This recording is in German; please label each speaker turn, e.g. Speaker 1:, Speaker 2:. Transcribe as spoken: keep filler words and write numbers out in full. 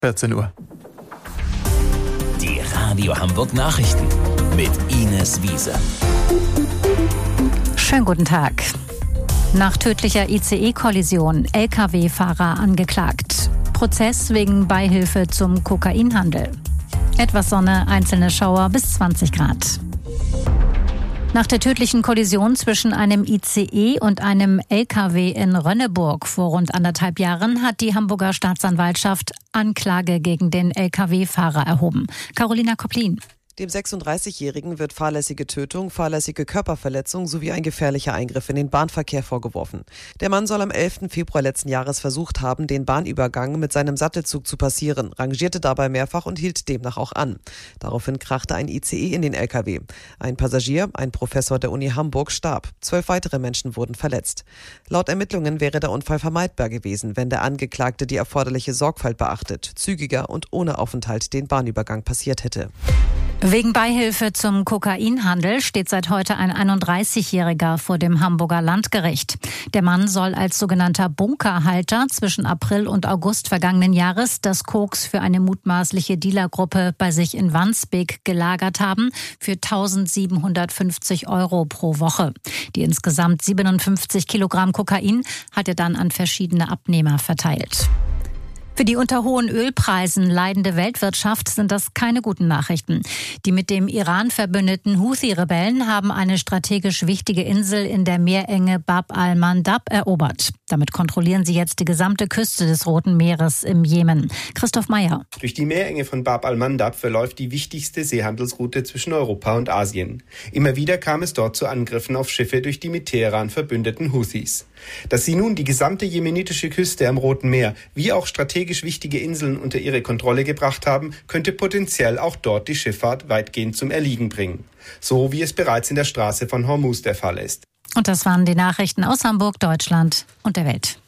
Speaker 1: vierzehn Uhr.
Speaker 2: Die Radio Hamburg Nachrichten mit Ines Wiese.
Speaker 3: Schönen guten Tag. Nach tödlicher I C E-Kollision L K W-Fahrer angeklagt. Prozess wegen Beihilfe zum Kokainhandel. Etwas Sonne, einzelne Schauer bis zwanzig Grad. Nach der tödlichen Kollision zwischen einem I C E und einem L K W in Rönneburg vor rund anderthalb Jahren hat die Hamburger Staatsanwaltschaft Anklage gegen den L K W-Fahrer erhoben. Carolina Kopplin.
Speaker 4: Dem sechsunddreißigjährigen wird fahrlässige Tötung, fahrlässige Körperverletzung sowie ein gefährlicher Eingriff in den Bahnverkehr vorgeworfen. Der Mann soll am elften Februar letzten Jahres versucht haben, den Bahnübergang mit seinem Sattelzug zu passieren, rangierte dabei mehrfach und hielt demnach auch an. Daraufhin krachte ein I C E in den L K W. Ein Passagier, ein Professor der Uni Hamburg, starb. Zwölf weitere Menschen wurden verletzt. Laut Ermittlungen wäre der Unfall vermeidbar gewesen, wenn der Angeklagte die erforderliche Sorgfalt beachtet, zügiger und ohne Aufenthalt den Bahnübergang passiert hätte.
Speaker 3: Wegen Beihilfe zum Kokainhandel steht seit heute ein einunddreißigjähriger vor dem Hamburger Landgericht. Der Mann soll als sogenannter Bunkerhalter zwischen April und August vergangenen Jahres das Koks für eine mutmaßliche Dealergruppe bei sich in Wandsbek gelagert haben für eintausendsiebenhundertfünfzig Euro pro Woche. Die insgesamt siebenundfünfzig Kilogramm Kokain hat er dann an verschiedene Abnehmer verteilt. Für die unter hohen Ölpreisen leidende Weltwirtschaft sind das keine guten Nachrichten. Die mit dem Iran verbündeten Houthi-Rebellen haben eine strategisch wichtige Insel in der Meerenge Bab al-Mandab erobert. Damit kontrollieren sie jetzt die gesamte Küste des Roten Meeres im Jemen. Christoph Meyer.
Speaker 5: Durch die Meerenge von Bab al-Mandab verläuft die wichtigste Seehandelsroute zwischen Europa und Asien. Immer wieder kam es dort zu Angriffen auf Schiffe durch die mit Teheran verbündeten Houthis. Dass sie nun die gesamte jemenitische Küste am Roten Meer wie auch strategisch wichtige Inseln unter ihre Kontrolle gebracht haben, könnte potenziell auch dort die Schifffahrt weitgehend zum Erliegen bringen. So wie es bereits in der Straße von Hormuz der Fall ist.
Speaker 3: Und das waren die Nachrichten aus Hamburg, Deutschland und der Welt.